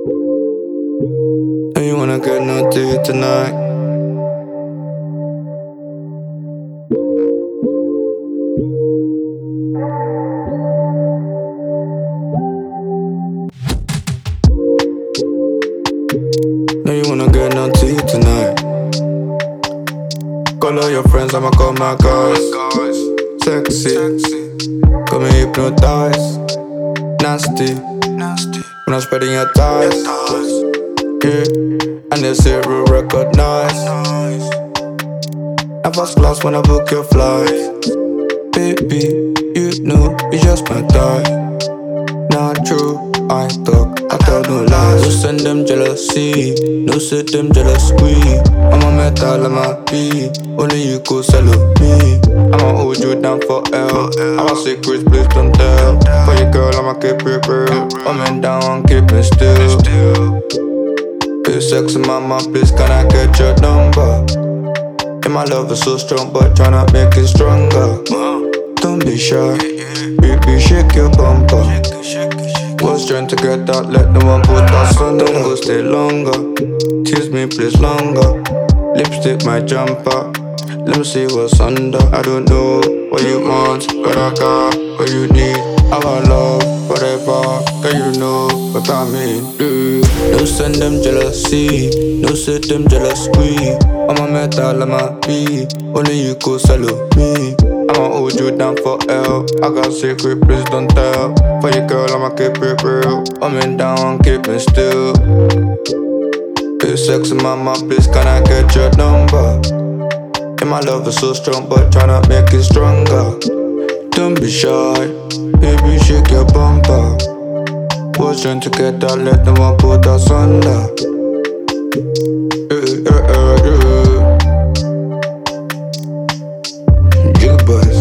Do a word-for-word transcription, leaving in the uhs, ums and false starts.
Know you wanna get naughty tonight. Know you wanna get naughty tonight. Call all your friends, I'ma call my guys. Sexy, got me hypnotized. Nasty, when I'm spreading your thighs. Yeah, and they say real recognize. I first class when I book your flight. Baby, you know it's just my type. Not true, I talk, I tell no lies. No send them jealousy, no set them jealous squeeze. I'm a metal, I'm a B, only you could sell me. I'ma hold you down for L, I'm a secret, please don't tell. For your girl, I'ma keep it real. I'm in down, keep it still. Bit sexy, mama, please can I get your number? And my love is so strong, but tryna make it stronger. Don't be shy, baby, shake your bumper. Was trying to get out, let no one put us on. Don't go stay longer, tease me please longer. Lipstick my jumper, let me see what's under. I don't know what you want, but I got what you need. Our love, whatever, can you know what I mean? Yeah. No send them jealousy, no set them jealous squeeze. I'm a metal, I'm a B, only you could sell me. I'ma hold you down for L, I got secret, please don't tell. For your girl, I'ma keep it real. I'm in down, keep it still. Bit sexy, mama, please can I get your number? And my love is so strong, but tryna make it stronger. Don't be shy, baby, shake your bumper. Was trying to get out, let no one put us under. Yeah, yeah, yeah, yeah. Jukebox.